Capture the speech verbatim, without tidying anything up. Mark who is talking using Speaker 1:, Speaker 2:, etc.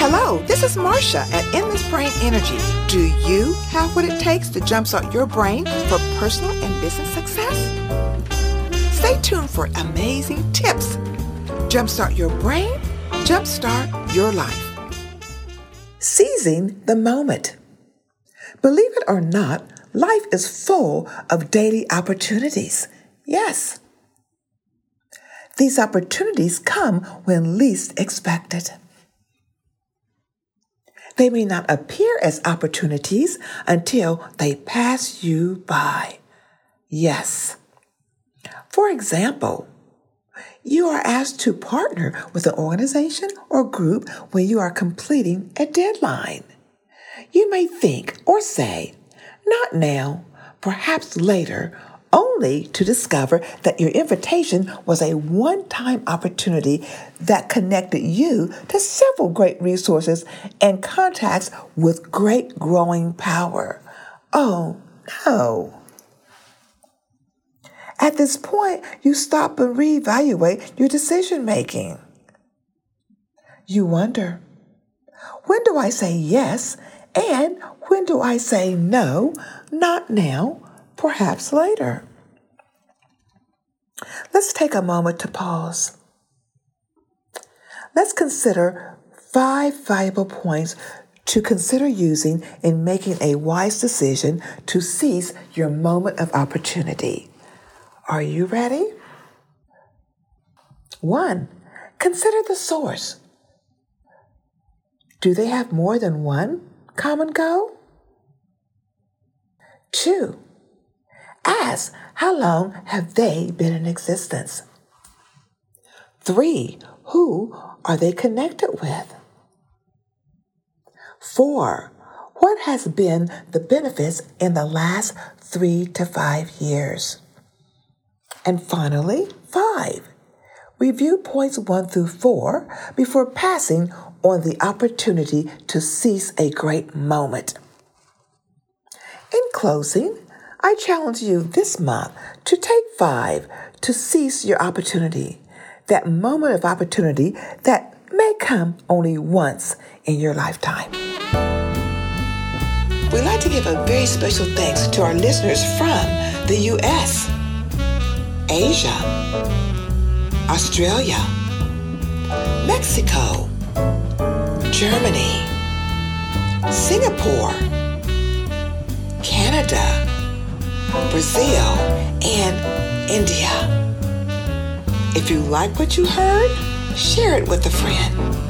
Speaker 1: Hello, this is Marsha at Endless Brain Energy. Do you have what it takes to jumpstart your brain for personal and business success? Stay tuned for amazing tips. Jumpstart your brain, jumpstart your life. Seizing the moment. Believe it or not, life is full of daily opportunities. Yes. These opportunities come when least expected. They may not appear as opportunities until they pass you by. Yes. For example, you are asked to partner with an organization or group when you are completing a deadline. You may think or say, not now, perhaps later, only to discover that your invitation was a one-time opportunity that connected you to several great resources and contacts with great growing power. Oh, no. At this point, you stop and reevaluate your decision-making. You wonder, when do I say yes, and when do I say no, not now, perhaps later? Let's take a moment to pause. Let's consider five valuable points to consider using in making a wise decision to seize your moment of opportunity. Are you ready? One, consider the source. Do they have more than one common goal? Two, ask how long have they been in existence? Three, who are they connected with? Four, what has been the benefits in the last three to five years? And finally, five, review points one through four before passing on the opportunity to seize a great moment. In closing, I challenge you this month to take five to seize your opportunity, that moment of opportunity that may come only once in your lifetime. We'd like to give a very special thanks to our listeners from the U S, Asia, Australia, Mexico, Germany, Singapore, Canada, Brazil, and India. If you like what you heard, share it with a friend.